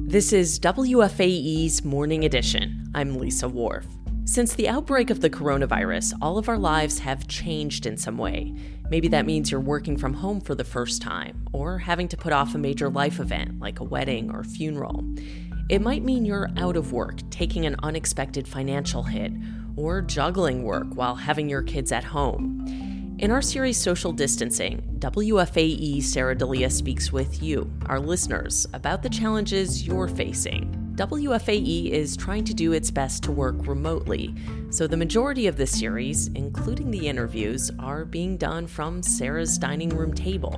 This is WFAE's Morning Edition. I'm Lisa Wharf. Since the outbreak of the coronavirus, all of our lives have changed in some way. Maybe that means you're working from home for the first time, or having to put off a major life event like a wedding or funeral. It might mean you're out of work, taking an unexpected financial hit, or juggling work while having your kids at home. In our series Social Distancing, WFAE Sarah D'Elia speaks with you, our listeners, about the challenges you're facing. WFAE is trying to do its best to work remotely, so the majority of this series, including the interviews, are being done from Sarah's dining room table.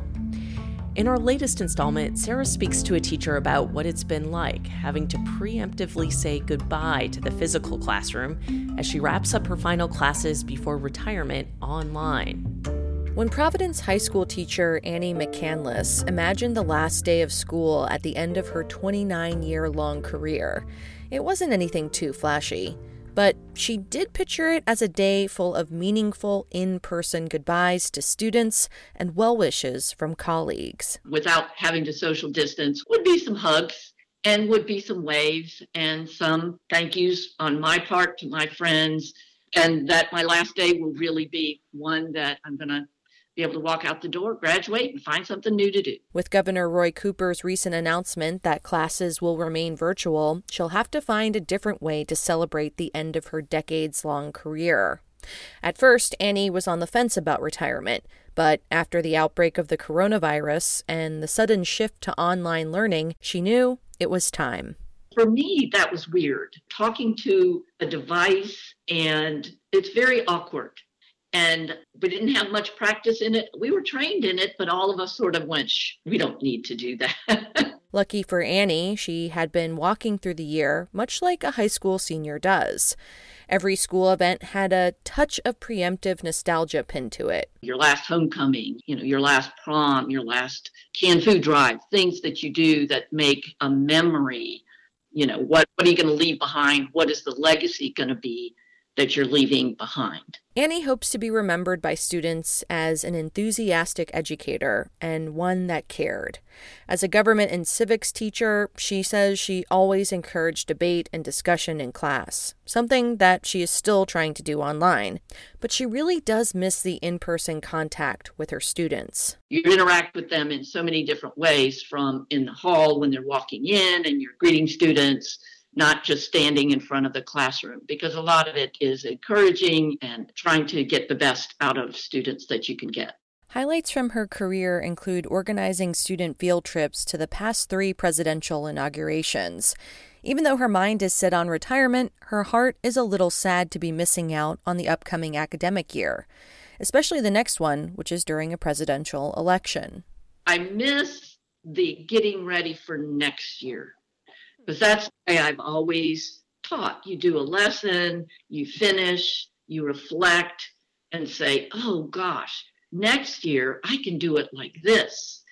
In our latest installment, Sarah speaks to a teacher about what it's been like having to preemptively say goodbye to the physical classroom as she wraps up her final classes before retirement online. When Providence High School teacher Annie McCandless imagined the last day of school at the end of her 29-year-long career, it wasn't anything too flashy. But she did picture it as a day full of meaningful in-person goodbyes to students and well wishes from colleagues. Without having to social distance would be some hugs and would be some waves and some thank yous on my part to my friends. And that my last day will really be one that I'm going to be able to walk out the door, graduate, and find something new to do. With Governor Roy Cooper's recent announcement that classes will remain virtual, she'll have to find a different way to celebrate the end of her decades-long career. At first, Annie was on the fence about retirement, but after the outbreak of the coronavirus and the sudden shift to online learning, she knew it was time. For me, that was weird. Talking to a device, and it's very awkward. And we didn't have much practice in it. We were trained in it, but all of us sort of went, shh, we don't need to do that. Lucky for Annie, she had been walking through the year, much like a high school senior does. Every school event had a touch of preemptive nostalgia pinned to it. Your last homecoming, your last prom, your last canned food drive, things that you do that make a memory. What are you going to leave behind? What is the legacy going to be that you're leaving behind? Annie hopes to be remembered by students as an enthusiastic educator and one that cared. As a government and civics teacher, she says she always encouraged debate and discussion in class, something that she is still trying to do online. But she really does miss the in-person contact with her students. You interact with them in so many different ways, from in the hall when they're walking in and you're greeting students, not just standing in front of the classroom, because a lot of it is encouraging and trying to get the best out of students that you can get. Highlights from her career include organizing student field trips to the past 3 presidential inaugurations. Even though her mind is set on retirement, her heart is a little sad to be missing out on the upcoming academic year, especially the next one, which is during a presidential election. I miss the getting ready for next year. Because that's the way I've always taught. You do a lesson, you finish, you reflect, and say, oh gosh, next year I can do it like this.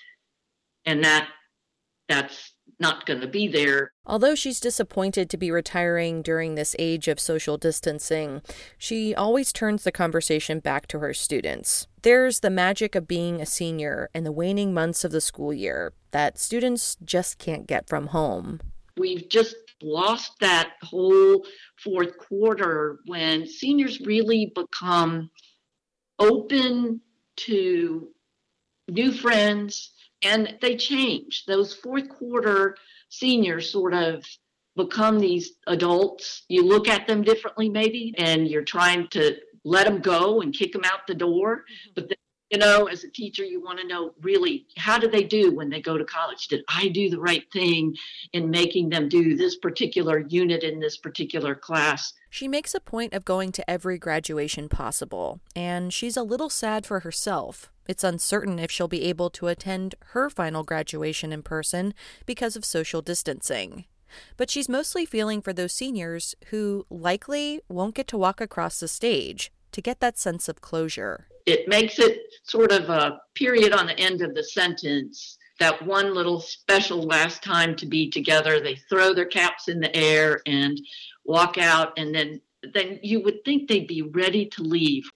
And that's not going to be there. Although she's disappointed to be retiring during this age of social distancing, she always turns the conversation back to her students. There's the magic of being a senior in the waning months of the school year that students just can't get from home. We've just lost that whole fourth quarter when seniors really become open to new friends, and they change. Those fourth quarter seniors sort of become these adults. You look at them differently maybe, and you're trying to let them go and kick them out the door. But then, as a teacher, you want to know really, how do they do when they go to college? Did I do the right thing in making them do this particular unit in this particular class? She makes a point of going to every graduation possible, and she's a little sad for herself. It's uncertain if she'll be able to attend her final graduation in person because of social distancing. But she's mostly feeling for those seniors who likely won't get to walk across the stage to get that sense of closure. It makes it sort of a period on the end of the sentence, that one little special last time to be together. They throw their caps in the air and walk out, and then you would think they'd be ready to leave.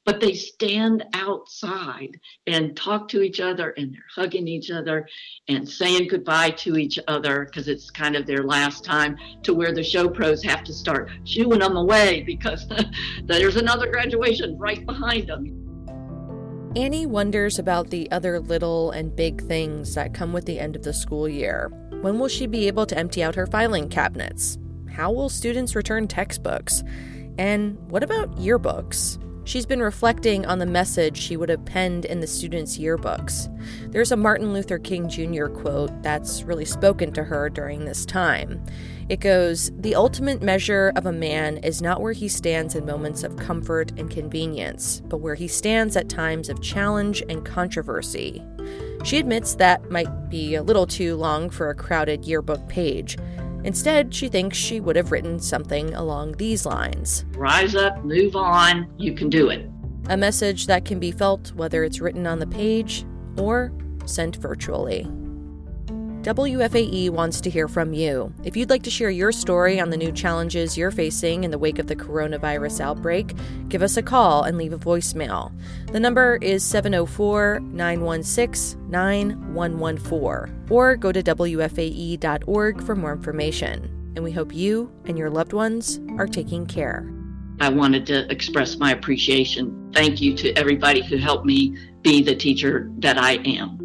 but they stand outside and talk to each other, and they're hugging each other and saying goodbye to each other because it's kind of their last time, to where the show pros have to start shooing them away because there's another graduation right behind them. Annie wonders about the other little and big things that come with the end of the school year. When will she be able to empty out her filing cabinets? How will students return textbooks? And what about yearbooks? She's been reflecting on the message she would have penned in the students' yearbooks. There's a Martin Luther King Jr. quote that's really spoken to her during this time. It goes, "The ultimate measure of a man is not where he stands in moments of comfort and convenience, but where he stands at times of challenge and controversy." She admits that might be a little too long for a crowded yearbook page. Instead, she thinks she would have written something along these lines. Rise up, move on, you can do it. A message that can be felt whether it's written on the page or sent virtually. WFAE wants to hear from you. If you'd like to share your story on the new challenges you're facing in the wake of the coronavirus outbreak, give us a call and leave a voicemail. The number is 704-916-9114, or go to WFAE.org for more information. And we hope you and your loved ones are taking care. I wanted to express my appreciation. Thank you to everybody who helped me be the teacher that I am.